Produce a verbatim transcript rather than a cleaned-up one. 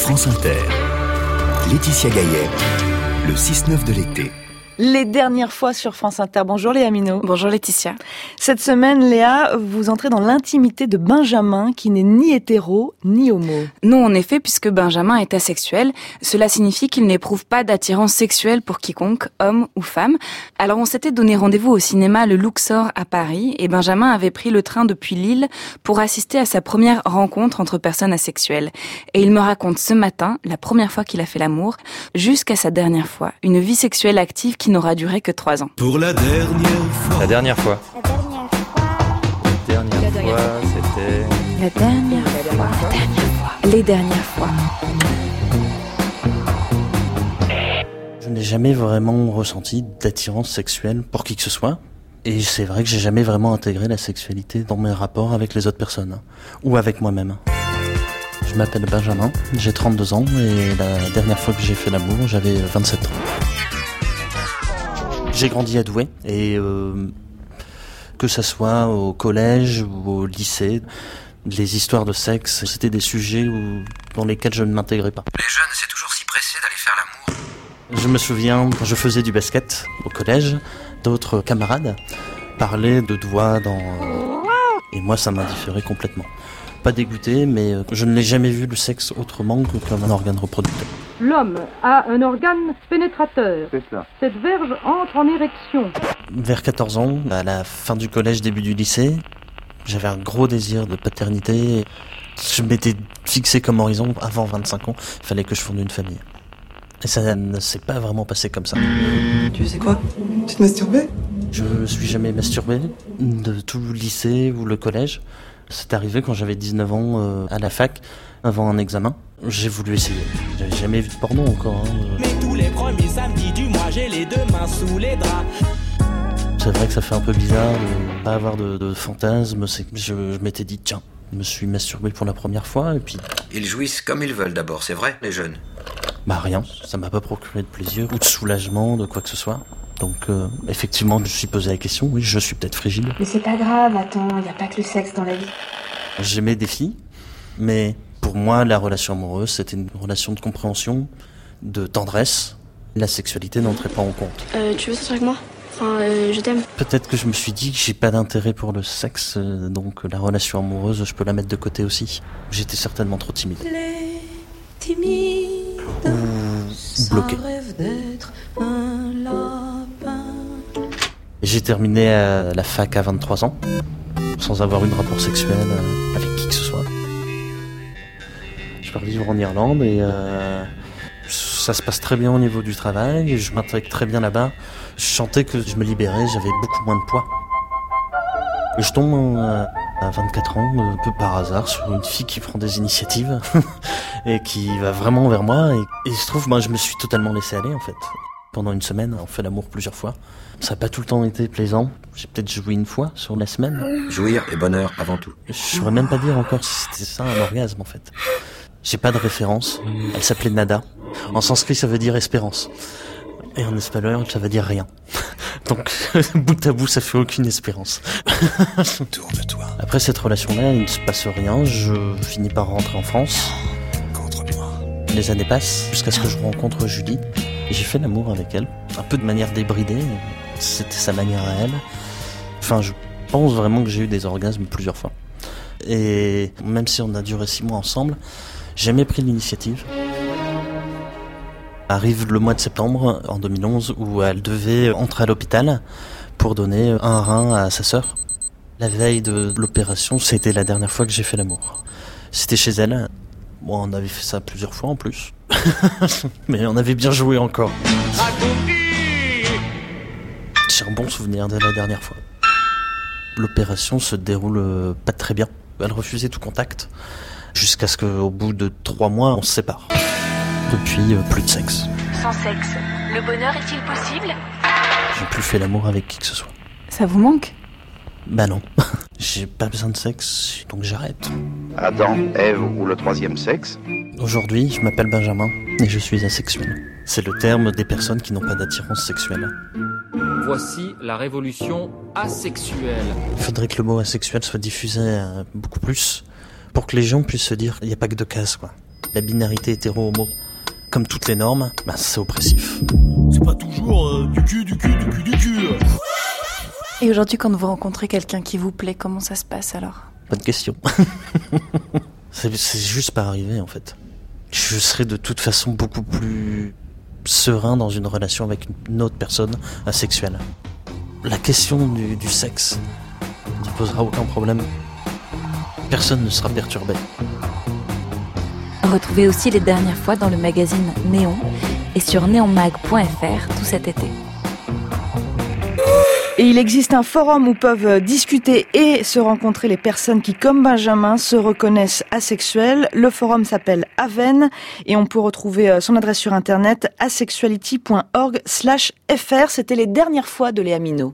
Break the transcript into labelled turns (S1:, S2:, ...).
S1: France Inter. Laetitia Gaillet, le six neuf de l'été.
S2: Les dernières fois sur France Inter. Bonjour Léa Minot.
S3: Bonjour Laetitia.
S2: Cette semaine, Léa, vous entrez dans l'intimité de Benjamin, qui n'est ni hétéro, ni homo.
S3: Non, en effet, puisque Benjamin est asexuel, cela signifie qu'il n'éprouve pas d'attirance sexuelle pour quiconque, homme ou femme. Alors on s'était donné rendez-vous au cinéma Le Luxor à Paris, et Benjamin avait pris le train depuis Lille pour assister à sa première rencontre entre personnes asexuelles. Et il me raconte ce matin, la première fois qu'il a fait l'amour, jusqu'à sa dernière fois, une vie sexuelle active qui n'aura duré que trois ans.
S4: Pour la dernière fois.
S5: La dernière fois.
S6: La dernière fois.
S5: La dernière fois, c'était...
S3: La dernière fois. La dernière fois. Les dernières fois.
S7: Je n'ai jamais vraiment ressenti d'attirance sexuelle pour qui que ce soit. Et c'est vrai que j'ai jamais vraiment intégré la sexualité dans mes rapports avec les autres personnes. Hein, ou avec moi-même. Je m'appelle Benjamin, j'ai trente-deux ans et la dernière fois que j'ai fait l'amour, j'avais vingt-sept ans. J'ai grandi à Douai et euh, que ça soit au collège ou au lycée, les histoires de sexe, c'était des sujets où, dans lesquels je ne m'intégrais pas.
S8: Les jeunes, c'est toujours si pressé d'aller faire l'amour.
S7: Je me souviens, quand je faisais du basket au collège, d'autres camarades parlaient de doigts dans... Et moi, ça m'indifférait complètement. Pas dégoûté, mais je ne l'ai jamais vu le sexe autrement que comme un organe reproducteur.
S9: L'homme a un organe pénétrateur.
S5: C'est ça.
S9: Cette verge entre en érection.
S7: Vers quatorze ans, à la fin du collège, début du lycée, j'avais un gros désir de paternité. Je m'étais fixé comme horizon, avant vingt-cinq ans, il fallait que je fonde une famille. Et ça ne s'est pas vraiment passé comme ça.
S10: Tu sais quoi? Tu te masturbais?
S7: Je me suis jamais masturbé, de tout le lycée ou le collège. C'est arrivé quand j'avais dix-neuf ans euh, à la fac, avant un examen. J'ai voulu essayer. J'avais jamais vu de porno encore. Hein.
S4: Mais tous les premiers samedis du mois, j'ai les deux mains sous les draps.
S7: C'est vrai que ça fait un peu bizarre de pas avoir de, de fantasme. C'est que je, je m'étais dit, tiens, je me suis masturbé pour la première fois et puis...
S8: Ils jouissent comme ils veulent d'abord, c'est vrai, les jeunes?
S7: Bah rien, ça m'a pas procuré de plaisir ou de soulagement, de quoi que ce soit. Donc euh, effectivement, je me suis posé la question, oui, je suis peut-être frigide.
S6: Mais c'est pas grave, attends, y a pas que le sexe dans la vie.
S7: J'aimais des filles, mais pour moi, la relation amoureuse, c'était une relation de compréhension, de tendresse. La sexualité n'entrait pas en compte.
S6: Euh, tu veux sortir avec moi? Enfin, euh, je t'aime.
S7: Peut-être que je me suis dit que j'ai pas d'intérêt pour le sexe, euh, donc la relation amoureuse, je peux la mettre de côté aussi. J'étais certainement trop timide.
S11: Les timides
S7: ou bloqué.
S11: D'être un lapin.
S7: J'ai terminé à la fac à vingt-trois ans, sans avoir eu de rapport sexuel avec qui que ce soit. Je pars vivre en Irlande et euh, ça se passe très bien au niveau du travail, et je m'intègre très bien là-bas. Je sentais que je me libérais, j'avais beaucoup moins de poids. Et je tombe euh, à vingt-quatre ans, un peu par hasard, sur une fille qui prend des initiatives et qui va vraiment vers moi. Et, et il se trouve, moi, je me suis totalement laissé aller en fait. Pendant une semaine, on fait l'amour plusieurs fois. Ça n'a pas tout le temps été plaisant. J'ai peut-être joué une fois sur la semaine.
S8: Jouir et bonheur avant tout.
S7: Je saurais même pas dire encore si c'était ça un orgasme en fait. J'ai pas de référence. Elle s'appelait Nada. En sanskrit, ça veut dire espérance. Et en espagnol, ça veut dire rien. Donc, bout à bout, ça fait aucune espérance.
S4: Tourne-toi.
S7: Après cette relation-là, il ne se passe rien. Je finis par rentrer en France.
S4: Contre moi.
S7: Les années passent jusqu'à ce que je rencontre Julie. Et j'ai fait l'amour avec elle. Un peu de manière débridée. C'était sa manière à elle. Enfin, je pense vraiment que j'ai eu des orgasmes plusieurs fois. Et même si on a duré six mois ensemble, j'ai jamais pris l'initiative. Arrive le mois de septembre en deux mille onze où elle devait entrer à l'hôpital pour donner un rein à sa sœur. La veille de l'opération, c'était la dernière fois que j'ai fait l'amour. C'était chez elle. Bon, on avait fait ça plusieurs fois en plus. Mais on avait bien joué encore. J'ai un bon souvenir de la dernière fois. L'opération se déroule pas très bien. Elle refusait tout contact. Jusqu'à ce qu'au bout de trois mois, on se sépare. Depuis, euh, plus de sexe.
S12: Sans sexe, le bonheur est-il possible?
S7: J'ai plus fait l'amour avec qui que ce soit.
S3: Ça vous manque?
S7: Bah non. J'ai pas besoin de sexe, donc j'arrête.
S13: Adam, Ève ou le troisième sexe?
S7: Aujourd'hui, je m'appelle Benjamin et je suis asexuel. C'est le terme des personnes qui n'ont pas d'attirance sexuelle.
S5: Voici la révolution asexuelle.
S7: Il faudrait que le mot asexuel soit diffusé euh, beaucoup plus pour que les gens puissent se dire il n'y a pas que deux cases, quoi. La binarité hétéro-homo, comme toutes les normes, bah, c'est oppressif.
S14: C'est pas toujours euh, du cul, du cul, du cul, du cul.
S3: Et aujourd'hui, quand vous rencontrez quelqu'un qui vous plaît, comment ça se passe alors ?
S7: Bonne question. c'est, c'est juste pas arrivé en fait. Je serais de toute façon beaucoup plus serein dans une relation avec une autre personne asexuelle. La question du, du sexe ne posera aucun problème. Personne ne sera perturbé.
S3: Retrouvez aussi les dernières fois dans le magazine Néon et sur néon mag point f r tout cet été.
S2: Et il existe un forum où peuvent discuter et se rencontrer les personnes qui, comme Benjamin, se reconnaissent asexuelles. Le forum s'appelle Aven et on peut retrouver son adresse sur internet asexuality point org slash f r. C'était les dernières fois de Léa Minot.